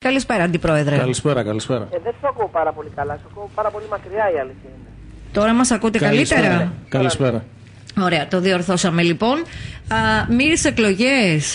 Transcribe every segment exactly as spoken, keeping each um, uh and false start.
Καλησπέρα, Αντιπρόεδρε. Καλησπέρα, καλησπέρα. Ε, δεν σας ακούω πάρα πολύ καλά, σας ακούω πάρα πολύ μακριά η αλήθεια είναι. Τώρα μας ακούτε Καλησπέρα. καλύτερα? Καλησπέρα. Ωραία, το διορθώσαμε λοιπόν. Μύρες εκλογές.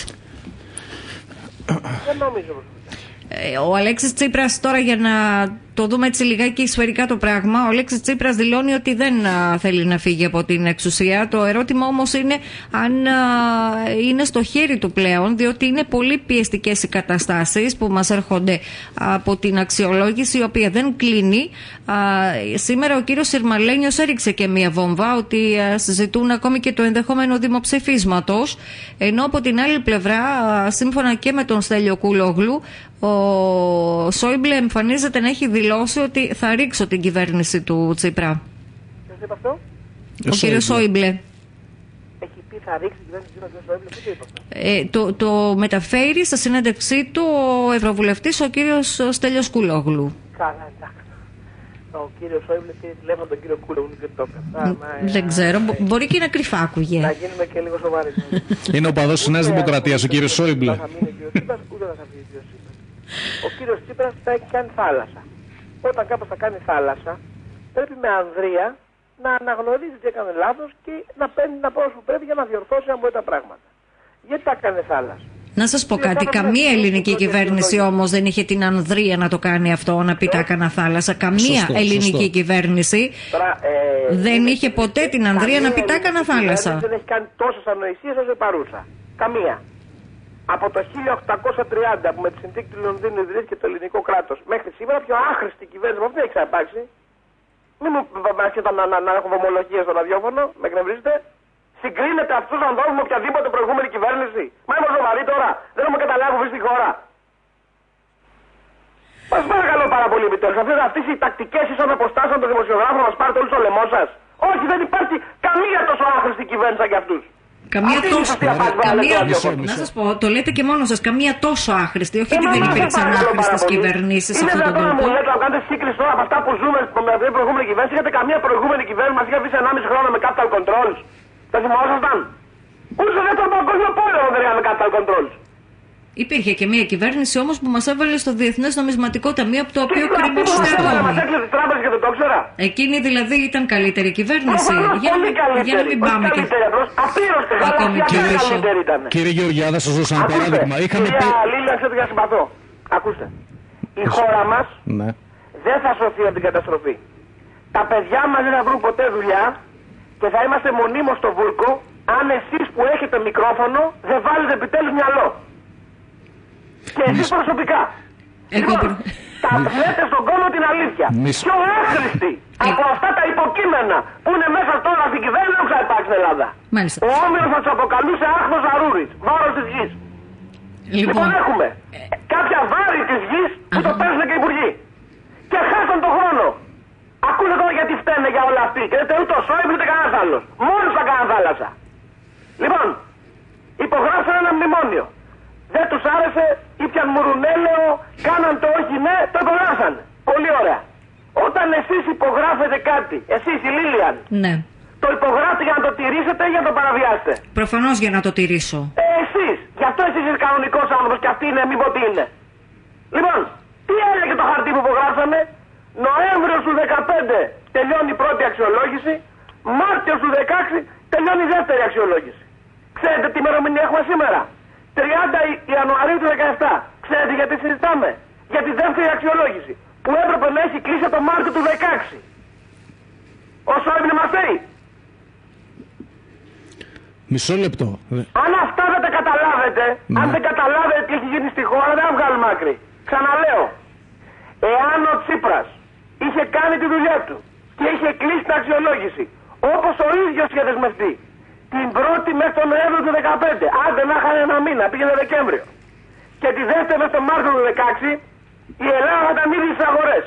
Δεν νομίζω. Ο Αλέξης Τσίπρας, τώρα για να το δούμε έτσι λιγάκι σφαιρικά το πράγμα, ο Αλέξης Τσίπρας δηλώνει ότι δεν α, θέλει να φύγει από την εξουσία. Το ερώτημα όμως είναι αν α, είναι στο χέρι του πλέον, διότι είναι πολύ πιεστικές οι καταστάσεις που μας έρχονται από την αξιολόγηση, η οποία δεν κλείνει. Α, σήμερα ο κύριος Συρμαλένιος έριξε και μία βόμβα ότι α, συζητούν ακόμη και το ενδεχόμενο δημοψηφίσματος, ενώ από την άλλη πλευρά, α, σύμφωνα και με τον Στέλιο Κούλογλου, ο Σόιμπλε εμφανίζεται να έχει δηλώσει ότι θα ρίξω την κυβέρνηση του Τσίπρα. Ποιος είπε αυτό? Ο κύριος Σόιμπλε. Έχει πει θα ρίξει την κυβέρνηση του Σόιμπλε, πού το είπε αυτό? Ε, το, το μεταφέρει στα συνέντευξή του ο Ευρωβουλευτής ο κύριος Στέλιος Κούλογλου. Καλά, εντάξει. Ο κύριος Σόιμπλε πήρε τηλέφωνο τον κύριο Κούλογλου και το έκανε. Δεν ξέρω, μπο, μπορεί και να κρυφά άκουγε. Να γίνουμε και λίγο σοβαροί. Είναι ο παδός της Νέας Δημοκρατίας, ο κύριος Σόιμπλε. Δεν θα μείνει ο κύριος Τσίπρας, ούτε θα φύγει ο κύριος Τσίπρας. Ο κύριος Τσίπρας θα έχει κάνει θάλασσα. Όταν κάπως θα κάνει θάλασσα, πρέπει με ανδρεία να αναγνωρίζει ότι έκανε λάθος και να παίρνει την απόφαση που πρέπει για να διορθώσει αν μπορεί τα πράγματα. Γιατί τα έκανε θάλασσα? Να σας πω κάτι, καμία ελληνική κυβέρνηση όμως δεν είχε την ανδρεία να το κάνει αυτό, να πει τα έκανα θάλασσα. Καμία σωστό, ελληνική σωστό. κυβέρνηση Τώρα, ε, δεν είχε ποτέ την ανδρεία να πει τα έκανα θάλασσα. Δεν έχει κάνει τόσες ανοησίες όσο η παρούσα. Καμία. Από το χίλια οκτακόσια τριάντα που με τη συνθήκη του Λονδίνου ιδρύθηκε το ελληνικό κράτος μέχρι σήμερα, πιο άχρηστη κυβέρνηση από αυτή έχει ξαναπάρξει. Μην μου αρχίσετε να, να, να έχω βομολογία στο ραδιόφωνο, με εκνευρίζετε. Συγκρίνεται αυτούς τους ανθρώπους με οποιαδήποτε προηγούμενη κυβέρνηση. Μα είμαι σοβαρή τώρα. Δεν έχουμε καταλάβει αυτή τη χώρα. Μας παρακαλώ πάρα πολύ επιτέλους. Αυτές οι τακτικές ίσως αποστάσεων των δημοσιογράφων μας πάρετε όλους στο λαιμό σας. Όχι, δεν υπάρχει καμία τόσο άχρηστη κυβέρνηση σαν και αυτούς. Καμία Αυτή τόσο. είναι η σωστή Καμία... απάντηση. Να σας πω, το λέτε και μόνο σας, καμία τόσο άχρηστη. Όχι ότι δεν υπήρξαν άχρηστες κυβερνήσεις σε αυτόν τον Είναι τόπο. μου λέτε να κάνετε σύγκριση τώρα από αυτά που ζούμε με την προηγούμενη κυβέρνηση. Είχατε καμία προηγούμενη κυβέρνηση, μας είχε αφήσει ενάμιση χρόνο με capital controls. Θα θυμόσασταν? Ούτε στο δεύτερο παγκόσμιο πόλεμο δεν είχαμε capital controls. Υπήρχε και μια κυβέρνηση όμως που μας έβαλε στο Διεθνές Νομισματικό Ταμείο, από το οποίο κρυμόμαστε ακόμη. Μας έκλεισε τις τράπεζες και δεν το ήξερα. Εκείνη δηλαδή ήταν καλύτερη κυβέρνηση. Για να, μην, για να μην πάμε και ακόμη πιο πίσω. Κύριε Γεωργιά, θα σας δώσω ένα παράδειγμα. Είχαμε πει... Κυρία Λίλια, ξέρετε για συμπαθώ. Ακούστε. Η χώρα μας Ναι. δεν θα σωθεί από την καταστροφή. Τα παιδιά μας δεν θα βρουν ποτέ δουλειά και θα είμαστε μονίμως στο βούρκο αν εσείς που έχετε μικρόφωνο δεν βάλετε επιτέλους μυαλό. Και εσείς προσωπικά. Εγώ Λοιπόν, προ... τα λέτε στον κόσμο την αλήθεια. Μισ... Πιο άχρηστη από αυτά τα υποκείμενα που είναι μέσα τώρα στην κυβέρνηση δεν θα υπάρξει στην Ελλάδα. Μάλιστα. Ο Όμηρος θα τους αποκαλούσε άχθος αρούρης, βάρος της γης. Λοιπόν, Λοιπόν έχουμε κάποια βάρη της γης που το παίζουν και οι υπουργοί. Και χάσαν τον χρόνο. Ακούστε τώρα γιατί φταίνε για όλα αυτή. Και δεν ούτε ο Σόιμπλε ούτε κανένας άλλος. Μόνος θα κάναν θάλασσα. Λοιπόν, υπογράψαν ένα μνημόνιο. Δεν τους άρεσε, ήπιαν μουρουνέλαιο, κάναν το όχι ναι, το υπογράψαν. Πολύ ωραία. Όταν εσείς υπογράφετε κάτι, εσείς η Λίλιαν, ναι. το υπογράφετε για να το τηρήσετε ή για να το παραβιάσετε? Προφανώς για να το τηρήσω. Ε, εσείς. Γι' αυτό εσείς είστε κανονικός άνθρωπος και αυτή είναι, μη πω τι είναι. Λοιπόν, τι έλεγε το χαρτί που υπογράψαμε? Νοέμβριο του δεκαπέντε τελειώνει η πρώτη αξιολόγηση, Μάρτιο του δεκαέξι τελειώνει η δεύτερη αξιολόγηση. Ξέρετε τι ημερομηνία έχουμε σήμερα? τριάντα Ιανουαρίου του δεκαεπτά. Ξέρετε γιατί συζητάμε? Για τη δεύτερη αξιολόγηση που έπρεπε να έχει κλείσει το Μάρτιο του δεκαέξι. Ο Σόιμπλε μας θέλει. Μισό λεπτό. Αν αυτά δεν τα καταλάβετε, ναι. αν δεν καταλάβετε τι έχει γίνει στη χώρα, δεν θα βγάλουμε άκρη. Ξαναλέω, εάν ο Τσίπρας είχε κάνει τη δουλειά του και είχε κλείσει την αξιολόγηση, όπως ο ίδιος είχε δεσμευτεί, την πρώτη μέχρι τον Νοέμβριο του δεκαπέντε, άντε να είχαν ένα μήνα, πήγαινε Δεκέμβριο, και τη δεύτερη μέχρι τον Μάρτιο του δεκαέξι, η Ελλάδα θα ήταν ήδη στις αγορές.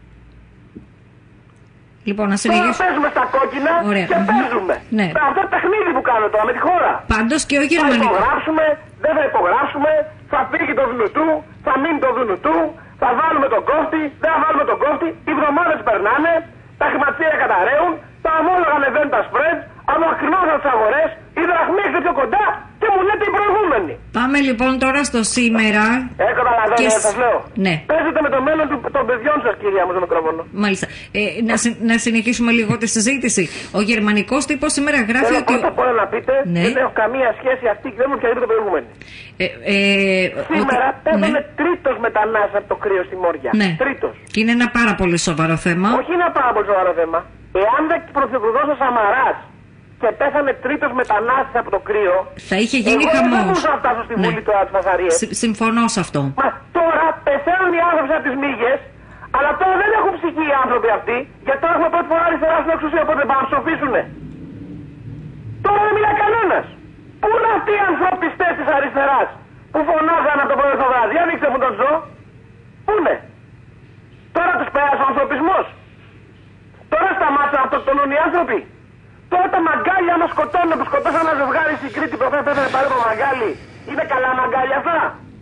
Λοιπόν, να Τώρα συνεχίσουμε. παίζουμε στα κόκκινα. Ωραία. Και παίζουμε. Ναι. Με αυτό το παιχνίδι που κάνω τώρα με τη χώρα. Πάντως και ο Θα γερμανικός. υπογράψουμε, δεν θα υπογράψουμε, θα φύγει το Δουνουτού, θα μείνει το Δουνουτού, θα βάλουμε τον κόφτη, δεν θα βάλουμε τον κόφτη, οι εβδομάδες περνάνε, τα χρηματιστήρια καταραίουν, τα ομόλογα ανεβαίνουν τα spreads, απομακρυνόμαστε τις αγορές, η δραχμή έρχεται πιο κοντά Και μου λέτε οι προηγούμενοι. Πάμε λοιπόν τώρα στο σήμερα. Ε, καταλαβαίνετε, και... σας λέω. Ναι. Παίζετε με το μέλλον των παιδιών σας, κυρία μου, στο μικρόφωνο. Μάλιστα. Ε, να, συ, να συνεχίσουμε λίγο τη συζήτηση. Ο γερμανικός τύπος σήμερα γράφει Θέλω ότι. Πρώτα απ' όλα να πείτε, ναι. Δεν έχω καμία σχέση αυτή και δεν μου οποιαδήποτε προηγούμενη. Ε, ε, σήμερα ότι... πέθανε ναι. τρίτος μετανάστης από το κρύο στη Μόρια. Ναι. Τρίτος. Και είναι ένα πάρα πολύ σοβαρό θέμα. Όχι ένα πάρα πολύ σοβαρό θέμα. Εάν δεν πρωθυπουργός ο Σαμαράς και πέθανε τρίτος μετανάστης από το κρύο, θα είχε γίνει χαμός. Δεν μπορούσα να φτάσω στη Βουλή τώρα της Βασαρίας. Συμφωνώ σε αυτό. Μα τώρα πεθαίνουν οι άνθρωποι από τις μύγες, αλλά τώρα δεν έχουν ψυχή οι άνθρωποι αυτοί, γιατί τώρα έχουμε πρώτη φορά αριστερά στην εξουσία, οπότε πάνε να ψοφήσουνε. Τώρα δεν μιλάει κανένας. Πού είναι αυτοί οι ανθρωπιστές της αριστεράς που φωνάζαν από το πρωί στο βράδυ? Ανοίξτε μου τον ζω. Πού είναι? Τώρα τους πέρασε ο ανθρωπισμός. Τώρα σταμάτησαν να αυτοκτονούν οι άνθρωποι. Τώρα τα μαγκάλια μας σκοτώνουν που σκοτώσαν ένα ζευγάρι στην Κρήτη προχθές πέθανε πάρει το μαγκάλι. Είναι καλά μαγκάλια αυτά?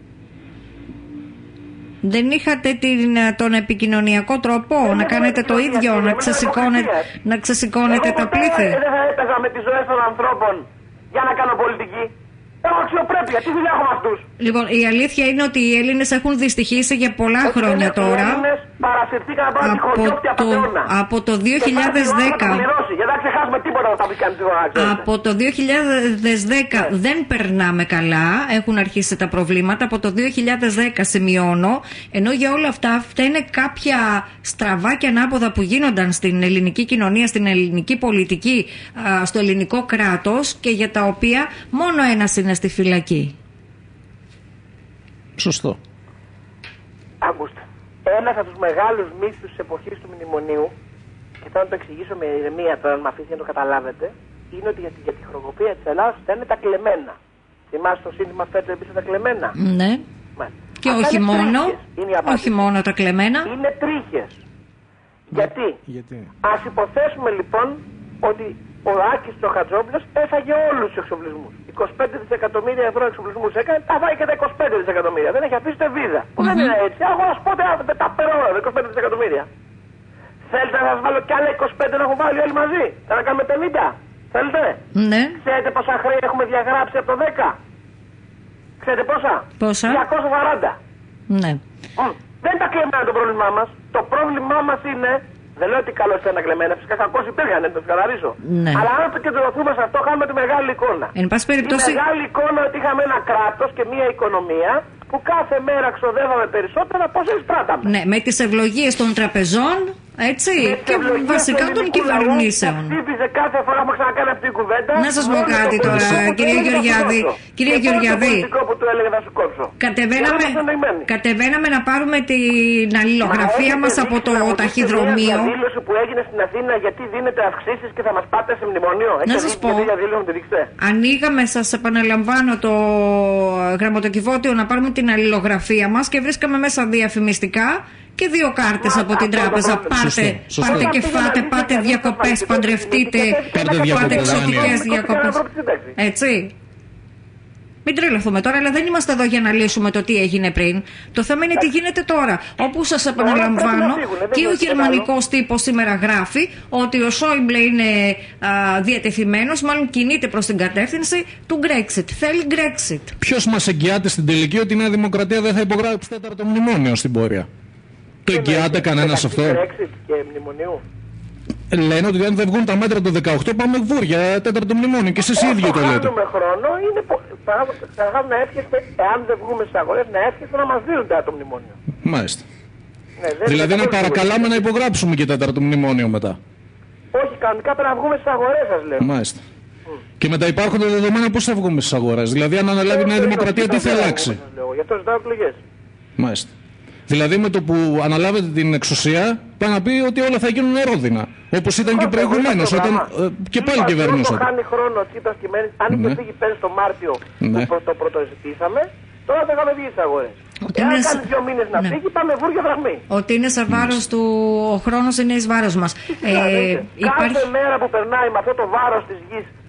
Δεν είχατε την, τον επικοινωνιακό τρόπο ε, να κάνετε το ίδιο, να ξεσηκώνετε, να ξεσηκώνετε τα πλήθη? Δεν θα έπαιζα με τις ζωές των ανθρώπων για να κάνω πολιτική. Έχω αξιοπρέπεια. Τι δουλειά έχω με αυτούς? Λοιπόν, η αλήθεια είναι ότι οι Έλληνες έχουν δυστυχήσει για πολλά ότι χρόνια τώρα. Οι Έλληνες παρασυρθήκαν να πάρουν τη χωριόφτια πατεώνα. Από το δύο χιλιάδες δέκα. Γιατί δεν ξεχάσουμε τίποτα να τα πει κανείς. Από το δύο χιλιάδες δέκα yeah. δεν περνάμε καλά. Έχουν αρχίσει τα προβλήματα. Από το δύο χιλιάδες δέκα σημειώνω. Ενώ για όλα αυτά φταίνε κάποια στραβά και ανάποδα που γίνονταν στην ελληνική κοινωνία, στην ελληνική πολιτική, στο ελληνικό κράτος και για τα οποία μόνο ένας είναι στη φυλακή. Σωστό. Ακούστε. Ένας από τους μεγάλους μύθους της εποχής του μνημονίου, και θα το εξηγήσω με ηρεμία τώρα, αν με αφήσει να το καταλάβετε, είναι ότι για τη, για τη χρονοκοπία της Ελλάδας θα είναι τα κλεμμένα. Θυμάστε το σύνθημα φέτος επίσης τα κλεμμένα? Ναι. Μάλιστα. Και όχι μόνο, όχι μόνο τα κλεμμένα. Είναι τρίχες. Ναι. Γιατί? Γιατί? Ας υποθέσουμε λοιπόν ότι ο Άκης Τσοχατζόπουλος έφαγε όλους τους εξοπλισμούς. είκοσι πέντε δισεκατομμύρια ευρώ εξοπλισμούς έκανε, τα φάει και τα είκοσι πέντε δισεκατομμύρια. Δεν έχει αφήσει ούτε βίδα. Που mm-hmm. δεν είναι έτσι. Εγώ να σου πω τα, τα περνώ, είκοσι πέντε δισεκατομμύρια. Θέλετε να σας βάλω κι άλλα είκοσι πέντε να έχουν βάλει όλοι μαζί? Θα να κάνουμε πενήντα. Θέλετε? Ναι. Ξέρετε πόσα χρέη έχουμε διαγράψει από το δέκα? Ξέρετε πόσα? Πόσα? διακόσια σαράντα. Ναι. Mm. Δεν είναι τα κλεμμένα το πρόβλημά μας. Το πρόβλημά μας είναι. Δεν λέω ότι καλό ήταν να κλεμμένα, φυσικά κακώς υπήρχαν, να το ξεκαθαρίσω. Ναι. Αλλά αν επικεντρωθούμε σε αυτό, κάνουμε τη μεγάλη εικόνα. Εν πάση περιπτώσει. Η μεγάλη εικόνα ότι είχαμε ένα κράτος και μια οικονομία που κάθε μέρα ξοδεύαμε περισσότερα από όσο εισπράταμε. Ναι, με τις ευλογίες των τραπεζών, έτσι, και βασικά των κυβερνήσεων. Χτύπησε κάθε φορά που ξανακάνει αυτή την κουβέντα. Να σας πω κάτι τώρα, κυρία Γεωργιάδη. Κυρία Γεωργιάδη, κατεβαίναμε, κατεβαίναμε να πάρουμε την αλληλογραφία μας από το ταχυδρομείο. Μια δήλωση που έγινε στην Αθήνα γιατί δίνετε αυξήσεις και θα μας πάτε σε μνημονίο. Να σας πω, ανοίγαμε, σας επαναλαμβάνω, το γραμματοκιβώτιο να πάρουμε την αλληλογραφία μας και βρίσκαμε μέσα διαφημιστικά και δύο κάρτες από την τράπεζα. Πάρτε, πάρτε και φάτε, πάτε διακοπές, παντρευτείτε, πάτε εξωτικές διακοπές. Έτσι. Μην τρελαθούμε τώρα, αλλά δεν είμαστε εδώ για να λύσουμε το τι έγινε πριν. Το θέμα είναι τι γίνεται τώρα. Όπου σας επαναλαμβάνω, και ο γερμανικός τύπος σήμερα γράφει ότι ο Σόιμπλε είναι α, διατεθειμένος, μάλλον κινείται προς την κατεύθυνση του Brexit. Θέλει Brexit. Ποιος μας εγγυάται στην τελική ότι η Νέα Δημοκρατία δεν θα υπογράψει τέταρτο μνημόνιο στην πορεία? Το εγγυάται κανένας αυτό? Brexit και μνημονίου. Λένε ότι αν δεν βγουν τα μέτρα το δεκαοκτώ πάμε βούρια τέταρτο μνημόνιο και εσείς οι ίδιοι το λέτε. Χάνουμε χρόνο, είναι θα να εύχεστε, εάν δεν βγούμε στις αγορές, να εύχεστε να μας δίνουν τέταρτο μνημόνιο. Μάλιστα. Ναι, δηλαδή να παρακαλάμε να υπογράψουμε και τέταρτο μνημόνιο μετά. Όχι, κανονικά πρέπει να βγούμε στις αγορές, σας λέω. Μάλιστα. Mm. Και μετά υπάρχουν τα δεδομένα πώς θα βγούμε στις αγορές. Δηλαδή αν αναλάβει η Νέα Δημοκρατία τι θα αλλάξει? Γι' αυτό ζητάω εκλογές. Μάλιστα. Δηλαδή με το που αναλάβετε την εξουσία, πάει να πει ότι όλα θα γίνουν ρόδινα. Όπως ήταν και προηγουμένως, όταν ε, και πάλι κυβερνούσατε. Όσο χάνει χρόνο ο Τσίπρας κυβέρνηση, αν είχε φύγει πέρυσι το Μάρτιο που το πρωτοζητήσαμε, τώρα θα είχαμε βγει στις αγορές. Αν κάνει δύο μήνες να φύγει, πάμε βούρια βραχμή. Ότι είναι σε βάρος του, ο χρόνος είναι εις βάρος μας. Κάθε μέρα που περνάει με αυτό το βάρος της γης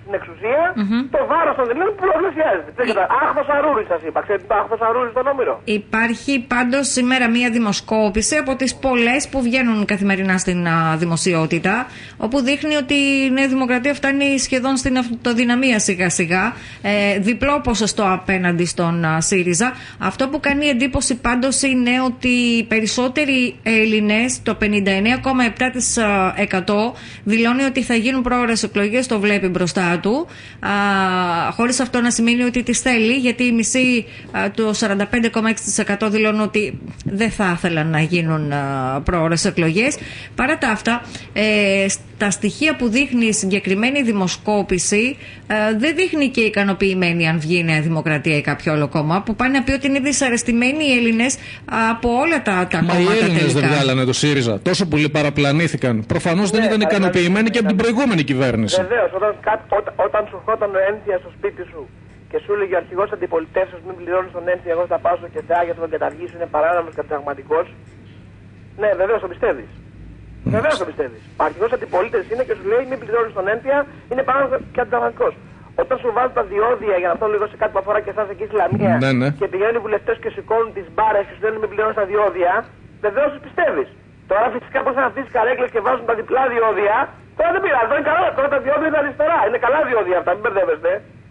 στην εξουσία, mm-hmm. το βάρος των Ελλήνων πολλαπλασιάζεται. Η... Άχθος αρούρης σας είπα. Ξέρετε το άχθος αρούρης στον Όμηρο? Υπάρχει πάντως σήμερα μία δημοσκόπηση από τις πολλές που βγαίνουν καθημερινά στην α, δημοσιότητα, όπου δείχνει ότι η Νέα Δημοκρατία φτάνει σχεδόν στην αυτοδυναμία σιγά σιγά, ε, διπλό ποσοστό απέναντι στον α, ΣΥΡΙΖΑ. Αυτό που κάνει εντύπωση πάντως είναι ότι οι περισσότεροι Έλληνες, το πενήντα εννέα κόμμα επτά τοις εκατό, δηλώνει ότι θα γίνουν πρόορες εκλογές, το βλέπει μπροστά του, α, χωρίς αυτό να σημαίνει ότι τις θέλει, γιατί οι μισοί, α, το σαράντα πέντε κόμμα έξι τοις εκατό δηλώνουν ότι δεν θα ήθελαν να γίνουν α, πρόορες εκλογές. Παρά τα αυτά, ε, τα στοιχεία που δείχνει η συγκεκριμένη δημοσκόπηση ε, δεν δείχνει και ικανοποιημένη αν βγει η Νέα Δημοκρατία ή κάποιο άλλο κόμμα, που πάνε να πει ότι είναι δυσαρεστημένοι οι Έλληνες από όλα τα, τα Μα κόμματα. οι Έλληνες τελικά δεν βγάλανε το ΣΥΡΙΖΑ. Τόσο πολύ παραπλανήθηκαν. Προφανώς ναι, δεν ήταν ικανοποιημένοι και από την προηγούμενη κυβέρνηση. Βεβαίως, όταν, όταν, όταν σου ερχόταν ο ένθια στο σπίτι σου και σου έλεγε ο αρχηγός αντιπολιτεύσεως μην πληρώνεις τον ένθια, εγώ θα πάω στο ΚΕΘΑ γιατί τον καταργήσω, είναι παράνομος καταγματικός. Ναι, βεβαίως το πιστεύεις. Mm. Βεβαίως το πιστεύεις. Ο αρχηγός αντιπολίτευση είναι και σου λέει μην πληρώνεις τον ένθια, είναι παράνομος και ανταγματικός. Όταν σου βάζουν τα διόδια, για να αυτό λίγο σε κάτι που αφορά και εσάς εκεί στη Λαμία, ναι, ναι. και πηγαίνουν οι βουλευτές και σηκώνουν τις μπάρες και σου λένε μην πληρώνεις τα διόδια, βεβαίως τους πιστεύεις. Τώρα φυσικά πώς να αυτές τις καρέκλες και βάζουν τα διπλά διόδια, τώρα δεν πειράζει, τώρα είναι καλά, τώρα τα διόδια είναι αριστερά, είναι καλά διόδια αυτά, μην μπερδεύεστε.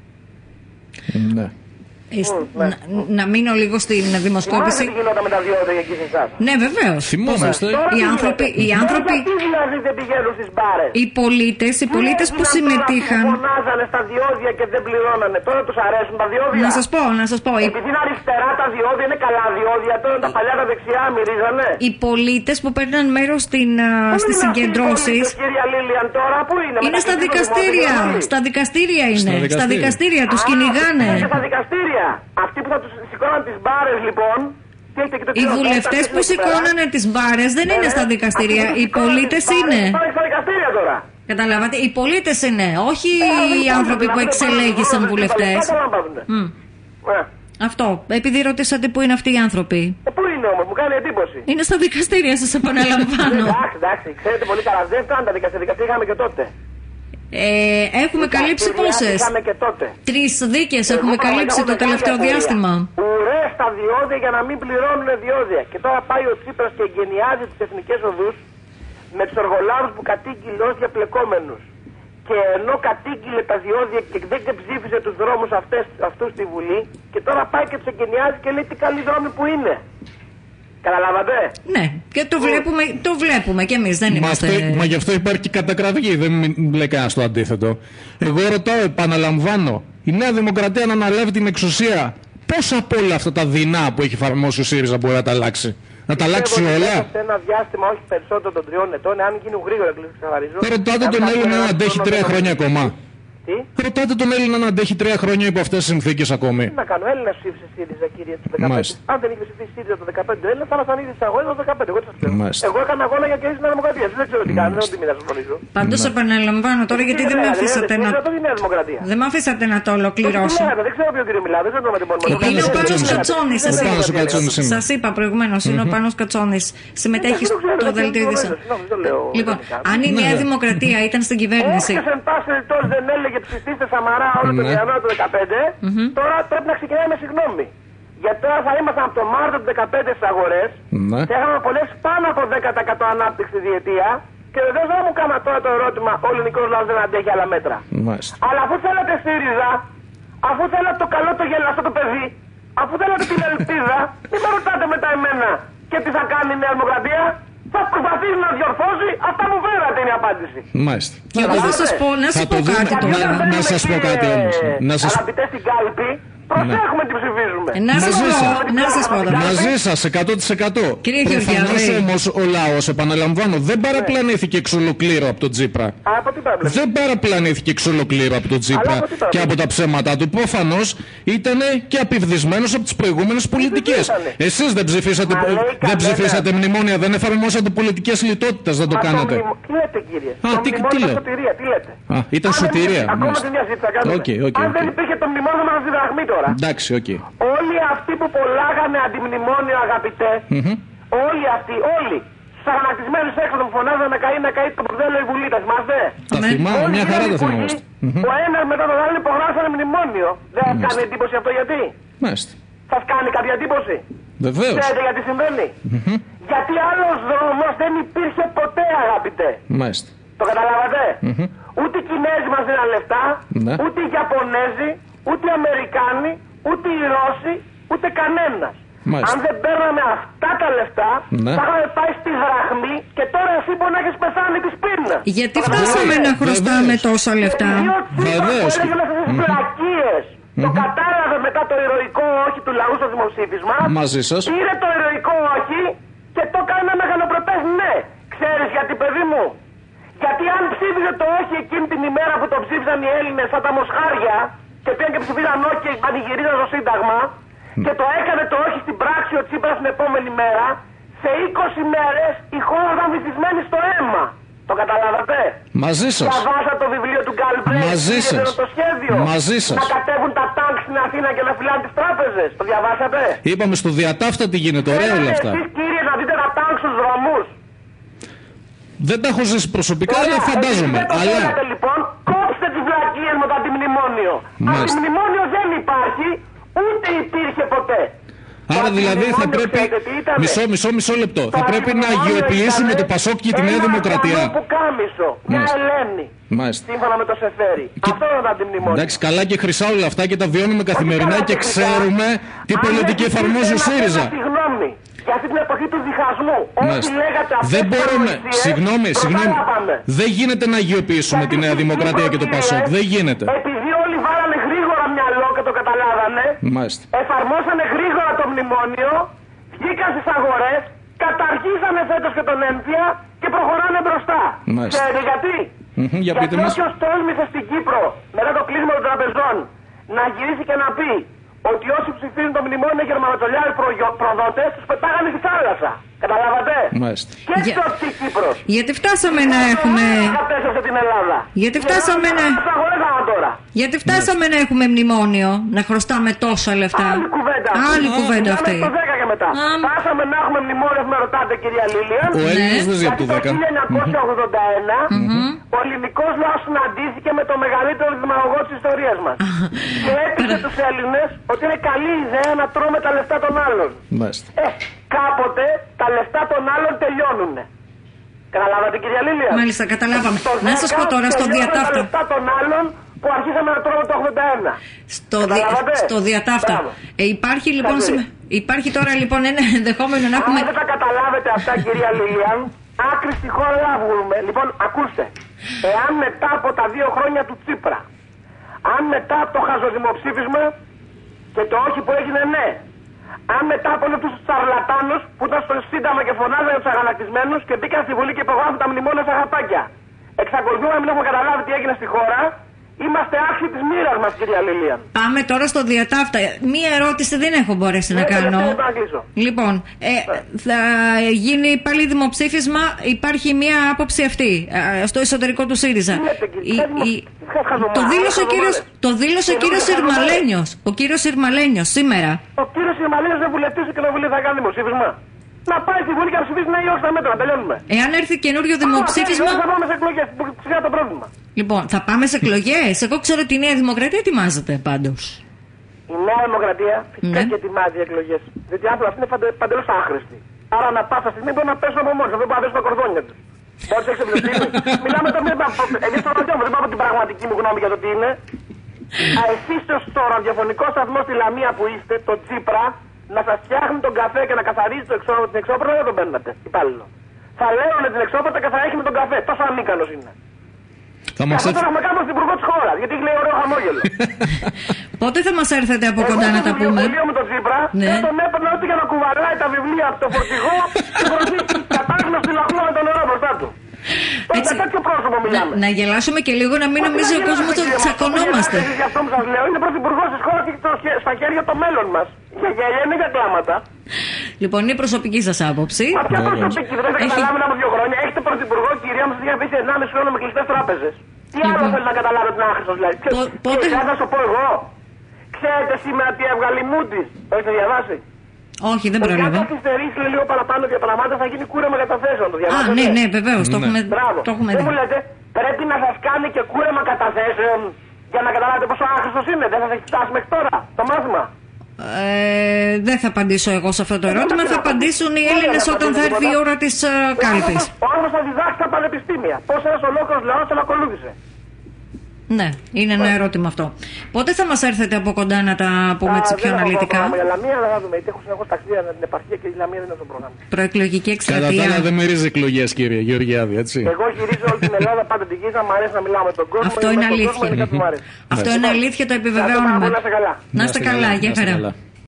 Ναι. Ε, mm, να, ναι. να μείνω λίγο στην δημοσκόπηση. Θυμάστε τι γινόταν με τα διόδια εκεί σε εσάς? Ναι, βεβαίως. Θυμόμαστε. Οι άνθρωποι, οι άνθρωποι, γιατί δηλαδή δεν πηγαίνουν στις μπάρες? Οι πολίτες, οι πολίτες που συμμετείχαν. Που φωνάζανε στα διόδια και δεν πληρώνανε. Τώρα τους αρέσουν τα διόδια? Να σας πω, να σας πω. Επειδή είναι αριστερά τα διόδια, είναι καλά διόδια. Τώρα τα παλιά τα δεξιά μυρίζανε. Οι πολίτες που παίρνουν μέρος στις συγκεντρώσεις. Κυρία Λίλιαν, τώρα πού είναι? Είναι στα δικαστήρια. Στα δικαστήρια είναι. Στα δικαστήρια τους κυνηγάνε. Στα δικαστήρια. Αυτοί που θα τους σηκώναν τις μπάρες λοιπόν. Οι βουλευτές που σηκώνανε τις μπάρες δεν είναι στα δικαστήρια. Οι πολίτες είναι. Στα δικαστήρια τώρα. Καταλάβατε, οι πολίτες είναι, όχι οι άνθρωποι που εξελέγησαν βουλευτές. Αυτό, επειδή ρωτήσατε πού είναι αυτοί οι άνθρωποι. Ε, πού είναι όμως, μου κάνει εντύπωση. Είναι στα δικαστήρια, σας επαναλαμβάνω. Εντάξει, εντάξει, ξέρετε πολύ καλά, δεν φτάνουν τα δικαστήρια, δικαστήρια είχαμε και τότε. Ε, έχουμε καλύψει πόσες? Τρεις δίκες έχουμε καλύψει το τελευταίο διάστημα. Ουρέ στα διόδια για να μην πληρώνουν διόδια. Και τώρα πάει ο Τσίπρας και εγκαινιάζει τις εθνικές οδούς με τους εργολάβους που κατήγγειλε ως διαπλεκόμενους. Και ενώ κατήγγειλε τα διόδια και δεν ψήφισε τους δρόμους αυτές, αυτούς στη Βουλή, και τώρα πάει και τους εγκαινιάζει και λέει τι καλοί δρόμοι που είναι. Καταλάβατε? Ναι, και το βλέπουμε, το βλέπουμε κι εμείς, δεν είμαστε. Μα, αυτό, μα γι' αυτό υπάρχει και κατακραυγή, δεν λέει κανένας το αντίθετο. Εγώ ρωτάω, επαναλαμβάνω, η Νέα Δημοκρατία να αναλάβει την εξουσία, πόσα από όλα αυτά τα δεινά που έχει εφαρμόσει ο ΣΥΡΙΖΑ μπορεί να τα αλλάξει? Να τα αλλάξει όλα? Σε ένα διάστημα όχι περισσότερο των τριών ετών, αν γίνουν γρήγορα, ξεκαθαρίζω. Ρωτάτε τον Έλληνα να αντέχει τρία χρόνια ακόμα. Τι? Ρωτάτε τον Έλληνα να αντέχει τρία χρόνια υπό αυτές τις συνθήκες ακόμη. Τι να κάνω, Έλληνα ψήφισε ΣΥΡΙΖΑ, κύριε, το δεκαπέντε. Μάλιστα. Αν δεν είχε ψηφίσει ΣΥΡΙΖΑ το δεκαπέντε, Έλληνα θα ήταν ήδη αγώνα το δεκαπέντε. Εγώ, εγώ έκανα αγώνα για κέρδη στην Δημοκρατία. Δεν ξέρω τι κάνω, δεν την μοιράζω νομίζω. Πάντως επαναλαμβάνω τώρα γιατί δεν με αφήσατε να. Δεν με αφήσατε να το ολοκληρώσω. Δεν ξέρω ποιο κύριο μιλάτε, δεν ξέρω με την πόλη. Είναι ο Πάνος Κατσόνης. Σας είπα προηγουμένως, είναι ο Πάνος Κατσόνης. Συμμετέχει στο δελτίο ειδήσεων. Λοιπόν, αν η Νέα Δημοκρατία ήταν στην κυβέρνηση. Δεν έλεγε ψηφίστε Σαμαρά όλο τον Ιανουάριο του δεκαπέντε, mm-hmm. τώρα πρέπει να ξεκινάει με συγγνώμη. Γιατί τώρα θα ήμασταν από το Μάρτιο του δεκαπέντε στις αγορές, mm-hmm. και είχαμε απολέσει πάνω από δέκα τοις εκατό ανάπτυξη διετία, και βεβαίως δεν μου κάνα τώρα το ερώτημα, ο ελληνικός λαός δεν αντέχει άλλα μέτρα. Mm-hmm. Αλλά αφού θέλατε ΣΥΡΙΖΑ, αφού θέλατε το καλό το γελαστό το παιδί, αφού θέλατε την ελπίδα, μην με ρωτάτε μετά εμένα και τι θα κάνει η Νέα Δημοκρατία. Θα προσπαθήσει να διορθώσει αυτά που φέρατε, είναι η απάντηση. Μάλιστα. Και εγώ θα σας πω, να σας πω κάτι τώρα. Να σας πω κάτι όμως. Αγαπητές στην κάλπη, προσέχουμε τι ψηφίζουμε. Να σας πω, να σας πω τώρα. Μαζί σας, εκατό τοις εκατό. Κύριε Γεωργιάδη. Προφανώς όμως ο λαός, επαναλαμβάνω, δεν παραπλανήθηκε εξ ολοκλήρου από τον Τσίπρα. Δεν παραπλανήθηκε εξ ολοκλήρου από τον Τσίπρα και από τα ψέματα του. Προφανώς ήταν και απειβδισμένος από τις προηγούμενες πολιτικές. Εσείς δεν ψηφίσατε, δεν ψηφίσατε μνημόνια, δεν εφαρμόσατε πολιτικές λιτότητες, δεν το κάνατε. Τι λέτε, κύριε? Α, τι, τι λέτε? Σωτηρία, τι λέτε? Α, ήταν σωτηρία. Ακόμα τη μια ζήτηση θα κάνουμε. Okay, okay, Αν okay. δεν υπήρχε το μνημόνιο μας διδραχμή τώρα. Εντάξει, οκ. Okay. Όλοι αυτοί που πολλάγανε αντιμνημόνιο, αγαπητέ, mm-hmm. όλοι αυτοί, όλοι, Στους αγανακτισμένους έξω τον φωνάζαν να καεί, να καεί το μπουρδέλο η Βουλή, τα θυμάστε? Τα θυμάμαι, μια χαρά τα θυμάμαστε. Ο ένας μετά τον άλλον υπογράψανε μνημόνιο. Δεν σας κάνει εντύπωση αυτό γιατί? Μάλιστα. Σας κάνει κάποια εντύπωση? Βεβαίως. Ξέρετε γιατί συμβαίνει? Mm-hmm. Γιατί άλλος δρόμος δεν υπήρχε ποτέ, αγαπητέ. Μάλιστα. Το καταλάβατε? Mm-hmm. Ούτε οι Κινέζοι μας δίναν λεφτά, ναι. ούτε οι Ιαπωνέζοι, ούτε οι Αμερικάνοι, ούτε οι Ρώσοι, ούτε κανένας. Μάλιστα. Αν δεν παίρναμε αυτά τα λεφτά, ναι. θα είχαμε πάει στη δραχμή και τώρα εσύ μπορεί να έχεις πεθάνει της πείνας. Γιατί φτάσαμε να χρωστάμε τόσα λεφτά? Βεβαίως. Πλακίες. Το κατάλαβε μετά το ηρωικό όχι του λαού στο δημοψήφισμα. Μαζί σας. Πήρε το ηρωικό όχι και το έκανε ένα μεγαλοπρεπές ναι. Ξέρεις γιατί, παιδί μου? Γιατί αν ψήφιζε το όχι εκείνη την ημέρα που το ψήφισαν οι Έλληνες σαν τα μοσχάρια και πήγαν και ψηφίζαν όχι και πανηγυρίζαν στο Σύνταγμα και το έκανε το όχι στην πράξη ο Τσίπρας την επόμενη μέρα, σε είκοσι μέρες η χώρα ήταν βυθισμένη στο αίμα. Το καταλάβατε? Μαζί σας. Διαβάσα το βιβλίο του Γκάλμπρεχτ. Μαζί σας. Το σχέδιο. Μαζί σας. Να κατέβουν τα τάγκ στην Αθήνα και να φυλάνε τις τράπεζες. Το διαβάσατε? Είπαμε στο διατάφτα τι γίνεται. Ωραία όλα αυτά. Εσείς κύριε να δείτε τα τάγκ στους δρόμους? Δεν τα έχω ζήσει προσωπικά, αλλά φαντάζομαι. Δεν το αλλά... θέλετε λοιπόν, κόψτε τις βλακίες με το αντιμνημόνιο. Αντιμνημόνιο δεν υπάρχει, ούτε υπήρχε ποτέ. Άρα δηλαδή θα πρέπει. Μισό, μισό, μισό λεπτό. Θα πρέπει να αγιοποιήσουμε το Πασόκ και τη Νέα Δημοκρατία. Που κάμισο, μια Ελένη. Μάλιστα. Σύμφωνα με το Σεφέρι. Και... αυτό είναι το αντιμνημόνιο. Εντάξει, καλά και χρυσά όλα αυτά και τα βιώνουμε καθημερινά και ξέρουμε τι πολιτική εφαρμόζει ο ΣΥΡΙΖΑ. Συγγνώμη. Για αυτή την εποχή του διχασμού. Ό,τι λέγατε αυτές δεν μπορούμε. Συγγνώμη, συγγνώμη. Δεν γίνεται να αγιοποιήσουμε τη Νέα Δημοκρατία και το Πασόκ. Δεν γίνεται. Επειδή όλοι βάλανε γρήγορα μυαλό και το καταλάβανε, μάλιστα. Εφαρμόσανε γρήγορα το μνημόνιο, βγήκαν στις αγορές, καταργήσανε φέτος και τον έμφυα και προχωράνε μπροστά. Ξέρετε γιατί? Mm-hmm, για γιατί όποιος τόλμησε στην Κύπρο μετά το κλείσιμο των τραπεζών να γυρίσει και να πει ότι όσοι ψηφίζουν το μνημόνιο γερμανοτσολιάροι προδότες τους πετάγανε στη θάλασσα. Καταλάβατε? Μάλιστα. Και έτσι το αυτή η Κύπρος. Γιατί φτάσαμε να έχουμε... την Ελλάδα. Γιατί φτάσαμε να... Γιατί φτάσαμε να έχουμε μνημόνιο, να χρωστάμε τόσα λεφτά. Άλλη κουβέντα. Άλλη κουβέντα αυτή. Το δέκα και μετά. Φτάσαμε να έχουμε μνημόνιο, με ρωτάτε κυρία Λίλια. Ο Έλληνας δεν ζει από το δέκα. Το χίλια εννιακόσια ογδόντα ένα ο ελληνικός λαός συναντήθηκε με το μεγαλύτερο δημαγωγό της ιστορίας μας. Και έπεισε τους Έλληνες ότι είναι καλή ιδέα να τρώμε τα λεφτά των άλλων. Ε, κάποτε τα λεφτά των άλλων τελειώνουν. Καταλάβατε κυρία Λίλια? Μάλιστα, καταλάβαμε. Να σας πω τώρα στο διατάφτα. Τα λεφτά των άλλων που αρχίσαμε να τρώμε το ογδόντα ένα. Στο, δι... στο διατάφτα. Ε, υπάρχει λοιπόν σημα... υπάρχει τώρα λοιπόν ένα ενδεχόμενο να έχουμε... Αν δεν τα καταλάβετε αυτά κυρία Λίλια, άκρη στη χώρα λάβουμε. Λοιπόν, ακούστε. Εάν μετά από τα δύο χρόνια του Τσίπρα, αν μετά από το χαζοδημοψήφισμα και το όχι που έγινε ναι, αν μετά από όλους τους τσαρλατάνους που ήταν στο Σύνταγμα και φωνάζανε τους αγανακτισμένους και μπήκαν στη Βουλή και υπογράφουν τα μνημόνια σαν χαπάκια, εξακολουθούμε να μην έχουμε καταλάβει τι έγινε στη χώρα, είμαστε άξιοι της μοίρας μας κυρία Λίλια. Πάμε τώρα στο διατάφτα. Μία ερώτηση δεν έχω μπορέσει να κάνω. Λοιπόν, ε, θα γίνει πάλι δημοψήφισμα, υπάρχει μία άποψη αυτή στο εσωτερικό του ΣΥΡΙΖΑ. Το δήλωσε ο κύριος, το δήλωσε ο κύριος Ιρμαλένιος. Ο κύριος Ιρμαλένιος σήμερα. Ο κύριος Ιρμαλένιος δεν βουλευτής και δεν θα κάνει δημοψήφισμα. Να πάει στη Βουλή και να ψηφίσει ναι ή όχι τα μέτρα. Τελειώνουμε. Εάν έρθει καινούριο δημοψήφισμα. Θα πάμε σε εκλογές. Ψυχά το πρόβλημα. Λοιπόν, θα πάμε σε εκλογές. Εγώ ξέρω ότι η Νέα Δημοκρατία ετοιμάζεται πάντως. Η Νέα Δημοκρατία φυσικά ναι. και ετοιμάζει εκλογές. Διότι οι άνθρωποι αυτοί είναι παντελώς άχρηστοι. Άρα να πάσα στιγμή μπορεί να πέσουν από μόνοι. Δεν μπορεί να πέσουν τα κορδόνια του. Μπορεί να έχει εμπιστοσύνη. Μιλάμε το μήνυμα. Εμείς το ραδιόφωνο δεν πάμε την πραγματική μου γνώμη για το τι είναι. Εσείς στο ραδιοφωνικό σταθμό στη Λαμία που είστε, το Τσίπρα, να σας φτιάχνει τον καφέ και να καθαρίζει το εξώπρο, την εξώπορτα δεν τον παίρνατε υπάλληλο. Θα λέωνε την εξώπορτα και θα έχει με τον καφέ. Τόσο ανίκανος είναι. Θα μας αυτό έχουμε κάνει στην υπουργό της χώρας, γιατί λέει ωραίο χαμόγελο. Πότε θα μας έρθετε από κοντά να τα πούμε? Εγώ με τον Τσίπρα ναι. και τον έπαιρνα ό,τι για να κουβαλάει τα βιβλία από το φορτηγό και προωθήσει κατάγνωση λαχνό με το νερό μπροστά του. Έτσι, τέτοιο πρόσωπο μιλάμε. Να, να γελάσουμε και λίγο να μην νομίζει ο κόσμος ότι τσακωνόμαστε. Για αυτό που σας λέω, είναι πρωθυπουργός της χώρας και στα χέρια το μέλλον μας. Για γέλια είναι για κλάματα. Λοιπόν, είναι η προσωπική σας άποψη. Μα ποια προσωπική, δεν θα καταλάβει από δύο χρόνια. Έχετε πρωθυπουργό, κυρία μου, για να πείσει ενάμιση χρόνο με κλειστές τράπεζες. Τι άλλο θέλει να καταλάβει την άχρηστος, δηλαδή. Πότε θα σου πω εγώ. Ξέρετε σήμερα τι έβγαλε η Moody's? Το έχετε διαβάσει? Όχι, δεν πρόλαβε. Αν καθυστερήσει λίγο παραπάνω διαπραγμάτευση, θα γίνει κούρεμα καταθέσεων. Α, ναι, ναι, βεβαίως. Το έχουμε, το έχουμε δει. Δεν μου λέτε, πρέπει να σας κάνει και κούρεμα καταθέσεων για να καταλάβετε πόσο άχρηστος είναι. Δεν σας έχει φτάσει μέχρι τώρα το μάθημα. Ε, δεν θα απαντήσω εγώ σε αυτό το ερώτημα. Θα απαντήσουν οι Έλληνες όταν θα έρθει η ώρα της κάλπης. Ο άνθρωπος θα διδάξει στα πανεπιστήμια. Πώς ένας ολόκληρος λαός τον ακολούθησε. Ναι, είναι ένα ερώτημα αυτό. Πότε θα μας έρθετε από κοντά να τα πούμε έτσι πιο αναλυτικά? Για Λαμία να δούμε, γιατί έχω συνεχώς ταξίδια με την επαρχία και η Λαμία δεν είναι στο πρόγραμμα. Προεκλογική εκστρατεία. Κατά τα άλλα δεν μυρίζει εκλογές, κύριε Γεωργιάδη, έτσι. Εγώ γυρίζω όλη την Ελλάδα, πάντα την γύρισα, μου αρέσει να μιλάω με τον κόσμο. Αυτό είναι αλήθεια. Αυτό είναι αλήθεια, το επιβεβαιώνουμε. Να είστε καλά. Να είστε καλά, γεια χαρά.